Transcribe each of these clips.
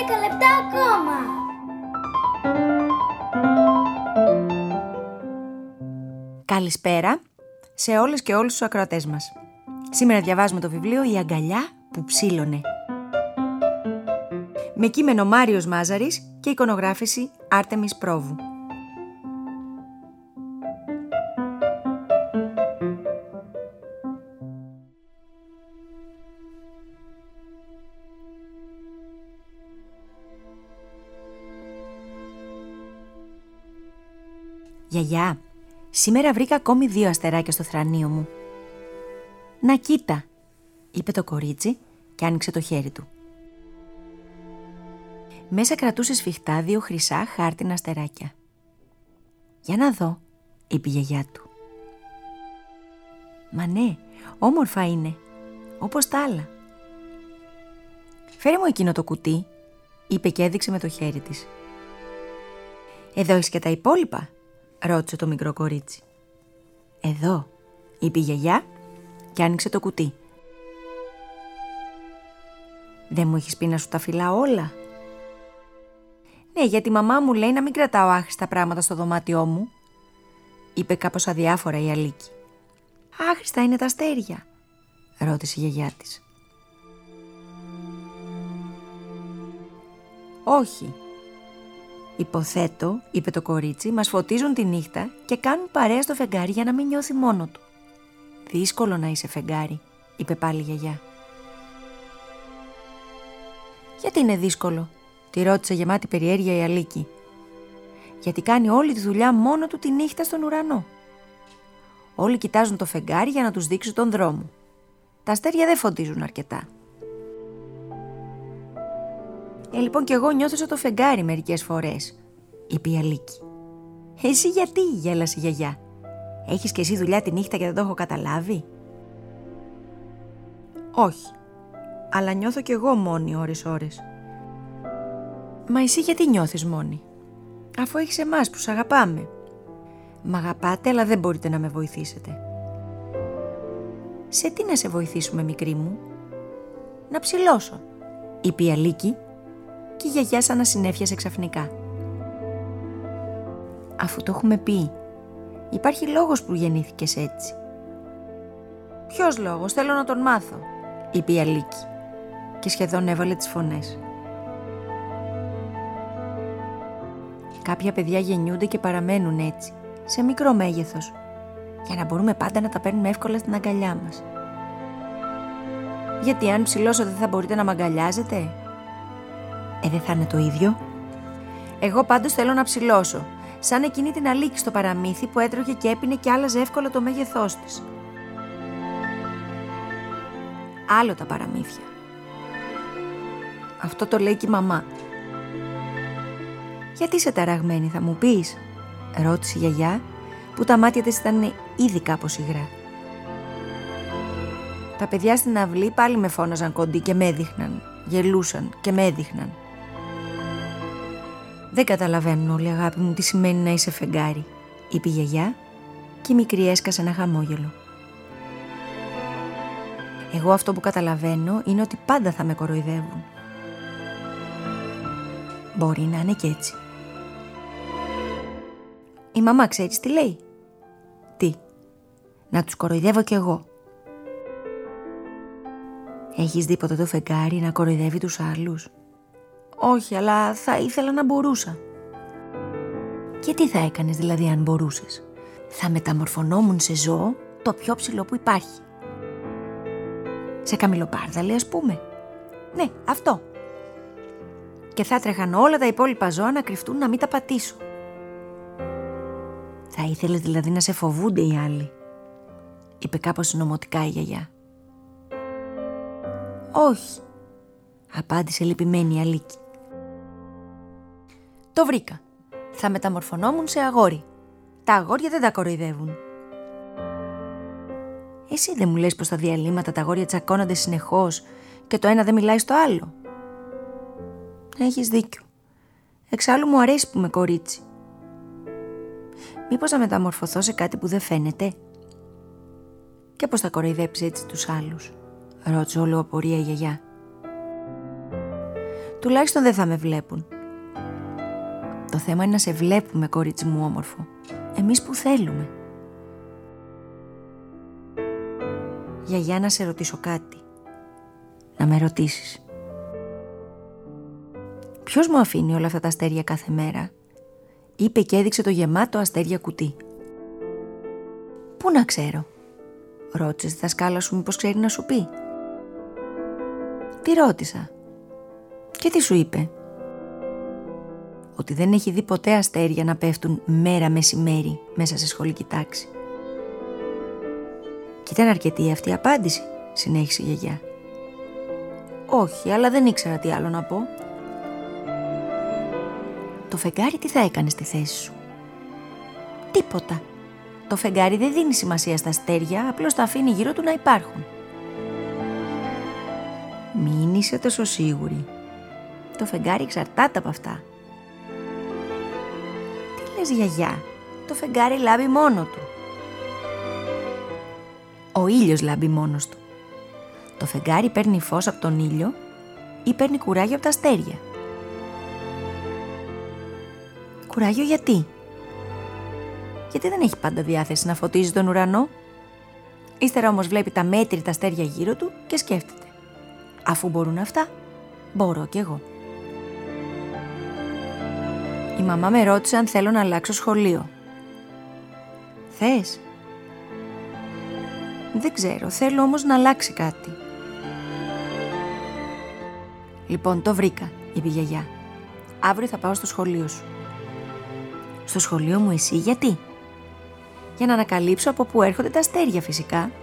10 λεπτά ακόμα. Καλησπέρα σε όλες και όλους τους ακροατές μας. Σήμερα διαβάζουμε το βιβλίο «Η αγκαλιά που ψήλωνε». Με κείμενο Μάριος Μάζαρης και εικονογράφηση Άρτεμις Πρόβου. «Γιαγιά, σήμερα βρήκα ακόμη 2 αστεράκια στο θρανείο μου». «Να κοίτα», είπε το κορίτσι και άνοιξε το χέρι του. Μέσα κρατούσε σφιχτά 2 χρυσά χάρτινα αστεράκια. «Για να δω», είπε η γιαγιά του. «Μα ναι, όμορφα είναι, όπως τα άλλα». «Φέρε μου εκείνο το κουτί», είπε και έδειξε με το χέρι της. «Εδώ έχεις και τα υπόλοιπα», ρώτησε το μικρό κορίτσι. «Εδώ», είπε η γιαγιά και άνοιξε το κουτί. «Δεν μου έχεις πει να σου τα φυλάω όλα?» «Ναι, γιατί η μαμά μου λέει να μην κρατάω άχρηστα πράγματα στο δωμάτιό μου», είπε κάπως αδιάφορα η Αλίκη. «Άχρηστα είναι τα αστέρια?» ρώτησε η γιαγιά της. «Όχι. Υποθέτω», είπε το κορίτσι, «μας φωτίζουν τη νύχτα και κάνουν παρέα στο φεγγάρι για να μην νιώθει μόνο του». «Δύσκολο να είσαι φεγγάρι», είπε πάλι η γιαγιά. «Γιατί είναι δύσκολο?» τη ρώτησε γεμάτη περιέργεια η Αλίκη. «Γιατί κάνει όλη τη δουλειά μόνο του τη νύχτα στον ουρανό. Όλοι κοιτάζουν το φεγγάρι για να τους δείξει τον δρόμο. Τα αστέρια δεν φωτίζουν αρκετά». Λοιπόν κι εγώ νιώθω σαν το φεγγάρι μερικές φορές», είπε η Αλίκη. «Εσύ γιατί?» γέλασε η γιαγιά. «Έχεις κι εσύ δουλειά τη νύχτα και δεν το έχω καταλάβει?» «Όχι, αλλά νιώθω κι εγώ μόνη ώρες-ώρες». «Μα εσύ γιατί νιώθεις μόνη, αφού έχεις εμάς που σ' αγαπάμε?» «Μ' αγαπάτε, αλλά δεν μπορείτε να με βοηθήσετε». «Σε τι να σε βοηθήσουμε, μικρή μου?» «Να ψηλώσω», είπε η Αλίκη και η γιαγιά σαν να συνέφιασε ξαφνικά. «Αφού το έχουμε πει, υπάρχει λόγος που γεννήθηκες έτσι». «Ποιος λόγος? Θέλω να τον μάθω», είπε η Αλίκη και σχεδόν έβαλε τις φωνές. «Κάποια παιδιά γεννιούνται και παραμένουν έτσι, σε μικρό μέγεθος, για να μπορούμε πάντα να τα παίρνουμε εύκολα στην αγκαλιά μας». «Γιατί αν ψηλώσω δεν θα μπορείτε να μ' αγκαλιάζετε?» Δεν θα είναι το ίδιο?» «Εγώ πάντως θέλω να ψηλώσω, σαν εκείνη την Αλίκη στο παραμύθι που έτρωγε και έπινε και άλλαζε εύκολα το μέγεθός της». «Άλλο τα παραμύθια. Αυτό το λέει και η μαμά». «Γιατί είσαι ταραγμένη, θα μου πεις?» ρώτησε η γιαγιά, που τα μάτια της ήταν ήδη κάπως υγρά. Τα παιδιά στην αυλή πάλι με φώναζαν κοντή και με έδειχναν, γελούσαν και με έδειχναν. «Δεν καταλαβαίνουν όλοι, αγάπη μου, τι σημαίνει να είσαι φεγγάρι», είπε η γιαγιά και η μικρή έσκασε ένα χαμόγελο. «Εγώ αυτό που καταλαβαίνω είναι ότι πάντα θα με κοροϊδεύουν». «Μπορεί να είναι και έτσι». «Η μαμά ξέρεις τι λέει?» «Τι?» «Να τους κοροϊδεύω κι εγώ». «Έχεις δει ποτέ το φεγγάρι να κοροϊδεύει τους άλλους?» «Όχι, αλλά θα ήθελα να μπορούσα». «Και τι θα έκανες δηλαδή αν μπορούσες?» «Θα μεταμορφωνόμουν σε ζώο το πιο ψηλό που υπάρχει». «Σε καμιλοπάρδαλη ας πούμε?» «Ναι, αυτό». «Και θα τρέχαν όλα τα υπόλοιπα ζώα να κρυφτούν να μην τα πατήσω». «Θα ήθελες δηλαδή να σε φοβούνται οι άλλοι?» είπε κάπως συνωμοτικά η γιαγιά. «Όχι», απάντησε λυπημένη η Αλίκη. «Το βρήκα. Θα μεταμορφωνόμουν σε αγόρι. Τα αγόρια δεν τα κοροϊδεύουν». «Εσύ δεν μου λες πως στα διαλύματα τα αγόρια τσακώνονται συνεχώς και το ένα δεν μιλάει στο άλλο?» «Έχεις δίκιο. Εξάλλου μου αρέσει που είμαι κορίτσι». «Μήπως να μεταμορφωθώ σε κάτι που δεν φαίνεται?» «Και πώς θα κοροϊδέψει έτσι τους άλλους?» ρώτησε όλο απορία η γιαγιά. Τουλάχιστον δεν θα με βλέπουν. Το θέμα είναι να σε βλέπουμε, κορίτσι μου όμορφο. Εμείς που θέλουμε. Γιαγιά, να σε ρωτήσω κάτι. Να με ρωτήσεις. Ποιος μου αφήνει όλα αυτά τα αστέρια κάθε μέρα? Είπε και έδειξε το γεμάτο αστέρια κουτί. Πού να ξέρω? Ρώτησες τη δασκάλα σου μήπως ξέρει να σου πει? Τι ρώτησα? Και τι σου είπε? Ότι δεν έχει δει ποτέ αστέρια να πέφτουν μέρα μεσημέρι μέσα σε σχολική τάξη. Και ήταν αρκετή αυτή η απάντηση, συνέχισε η γιαγιά. Όχι, αλλά δεν ήξερα τι άλλο να πω. Το φεγγάρι τι θα έκανε στη θέση σου? Τίποτα. Το φεγγάρι δεν δίνει σημασία στα αστέρια, απλώς τα αφήνει γύρω του να υπάρχουν. Μην είσαι τόσο σίγουρη. Το φεγγάρι εξαρτάται από αυτά. Τι λες, γιαγιά? Το φεγγάρι λάμπει μόνο του. Ο ήλιος λάμπει μόνος του. Το φεγγάρι παίρνει φως από τον ήλιο ή παίρνει κουράγιο από τα αστέρια. Κουράγιο γιατί? Γιατί δεν έχει πάντα διάθεση να φωτίζει τον ουρανό. Ύστερα όμως βλέπει τα μέτρητα αστέρια γύρω του και σκέφτεται. Αφού μπορούν αυτά, μπορώ κι εγώ. Η μαμά με ρώτησε αν θέλω να αλλάξω σχολείο. Θες? Δεν ξέρω, θέλω όμως να αλλάξει κάτι. Λοιπόν, το βρήκα, είπε η γιαγιά. Αύριο θα πάω στο σχολείο σου. Στο σχολείο μου εσύ, γιατί? Για να ανακαλύψω από πού έρχονται τα αστέρια φυσικά.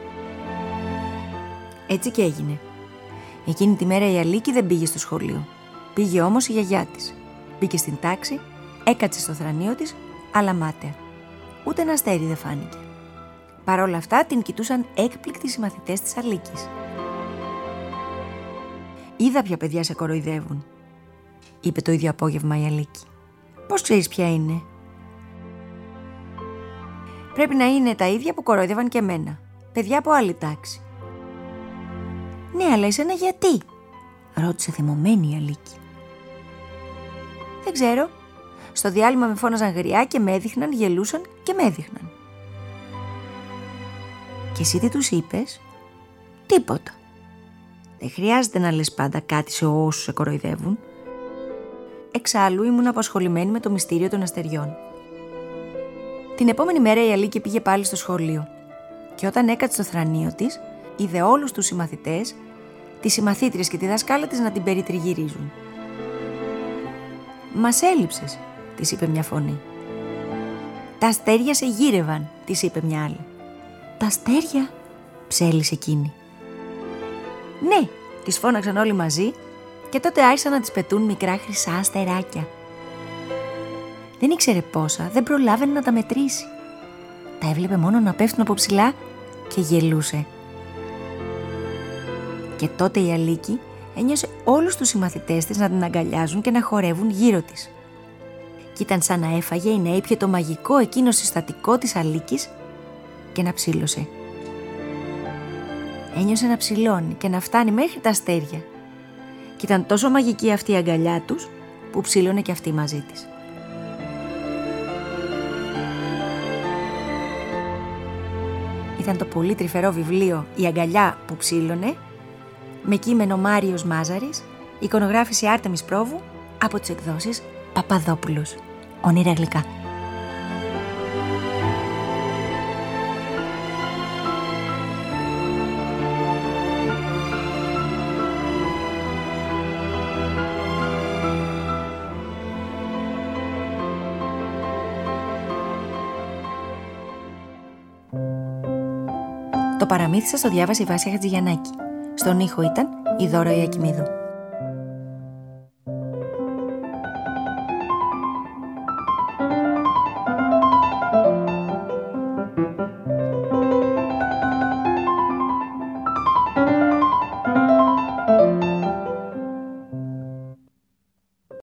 Έτσι και έγινε. Εκείνη τη μέρα η Αλίκη δεν πήγε στο σχολείο. Πήγε όμως η γιαγιά της. Μπήκε στην τάξη, έκατσε στο θρανείο της, αλλά μάταια. Ούτε ένα αστέρι δεν φάνηκε. Παρ' όλα αυτά την κοιτούσαν έκπληκτοι συμμαθητές της Αλίκης. «Είδα ποια παιδιά σε κοροϊδεύουν», είπε το ίδιο απόγευμα η Αλίκη. «Πώς ξέρεις ποια είναι?» «Πρέπει να είναι τα ίδια που κοροϊδεύαν και εμένα. Παιδιά από άλλη τάξη». «Ναι, αλλά εσένα γιατί?» ρώτησε θυμωμένη η Αλίκη. «Δεν ξέρω. Στο διάλειμμα με φώναζαν γριά και με έδειχναν, γελούσαν και με έδειχναν». «Και εσύ τι τους είπες?» «Τίποτα. Δεν χρειάζεται να λες πάντα κάτι σε όσους σε κοροϊδεύουν. Εξάλλου ήμουν απασχολημένη με το μυστήριο των αστεριών». Την επόμενη μέρα η Αλίκη πήγε πάλι στο σχολείο και όταν έκατσε στο θρανείο της, είδε όλους τους συμμαθητές, τις συμμαθήτριες και τη δασκάλα της να την περιτριγυρίζουν. «Μας έλειψες», της είπε μια φωνή. «Τα αστέρια σε γύρευαν», της είπε μια άλλη. «Τα αστέρια», ψέλισε εκείνη. «Ναι», τις φώναξαν όλοι μαζί και τότε άρχισαν να τις πετούν μικρά χρυσά αστεράκια. Δεν ήξερε πόσα, δεν προλάβαινε να τα μετρήσει. Τα έβλεπε μόνο να πέφτουν από ψηλά και γελούσε. Και τότε η Αλίκη ένιωσε όλους τους συμμαθητές της να την αγκαλιάζουν και να χορεύουν γύρω της. Κι ήταν σαν να έφαγε ή να ήπιε το μαγικό εκείνο συστατικό της Αλίκης και να ψήλωσε. Ένιωσε να ψηλώνει και να φτάνει μέχρι τα αστέρια. Κι ήταν τόσο μαγική αυτή η αγκαλιά τους που ψήλωνε και αυτή μαζί της. Ήταν το πολύ τρυφερό βιβλίο «Η αγκαλιά που ψήλωνε» με κείμενο Μάριος Μάζαρης, εικονογράφηση Άρτεμις Πρόβου από τις εκδόσεις Παπαδόπουλος. Όνειρα γλυκά. Το παραμύθι σας το διάβασε η Βάσια Χατζηγιαννάκη. Στον ήχο ήταν η Δώρα Ιακημίδου.